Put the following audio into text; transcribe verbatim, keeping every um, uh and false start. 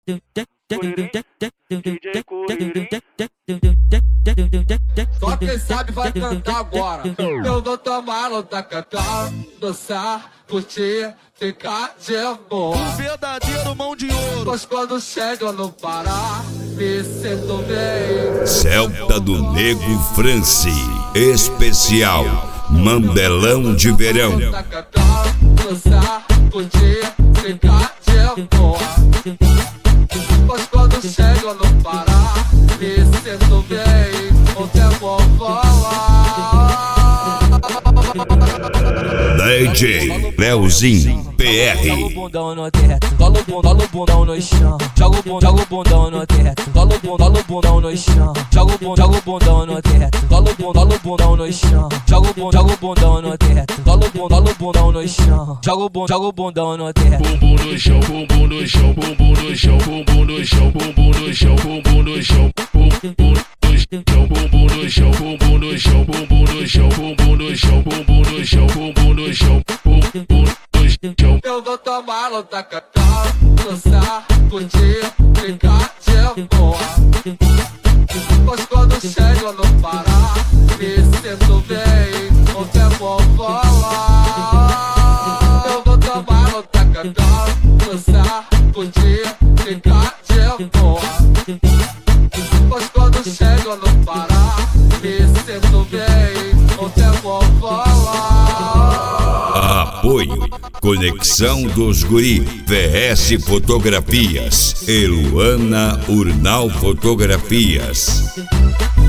Só quem sabe vai cantar agora. Eu vou tomar no tacacá, dançar, curtir, ficar de boa. Um verdadeiro mão de ouro. Pois quando chego no Pará, me sinto bem. Celta do Nego France, especial Mandelão de Verão. Tacacá, dançar, curtir, ficar de boa. Pois quando chego no Pará, me sinto bem. O tempo voa. D J Leozinho P R. Joga o bundão no teto, joga o bundão, joga o bundão no chão. Joga o bundão, joga o bundão no teto, joga o bundão, joga o bundão no chão. Joga o bundão, joga o bundão no teto, joga o bundão, joga o bundão no chão. Joga o bundão, joga o bundão no teto, joga o bundão, joga o bundão no chão. Joga o bundão, joga o bundão no teto. Bumbum no chão, bumbum no chão, bumbum no chão, bumbum no chão, bumbum no chão, bumbum no chão, bumbum bumbum no chão, bumbum no chão, bumbum no chão, bumbum no chão, bumbum no chão, bumbum no chão, bumbum no chão. Eu vou tomar no tacacá, dançar, curtir, ficar de boa. Pois quando chego no Pará, me sinto bem. O tempo voa. Eu vou tomar no tacacá, dançar, curtir, ficar de boa. Pois quando chego no Pará, me sinto bem. O tempo voa. Apoio Conexão dos Guri, V S Fotografias e Luana Urnal Fotografias.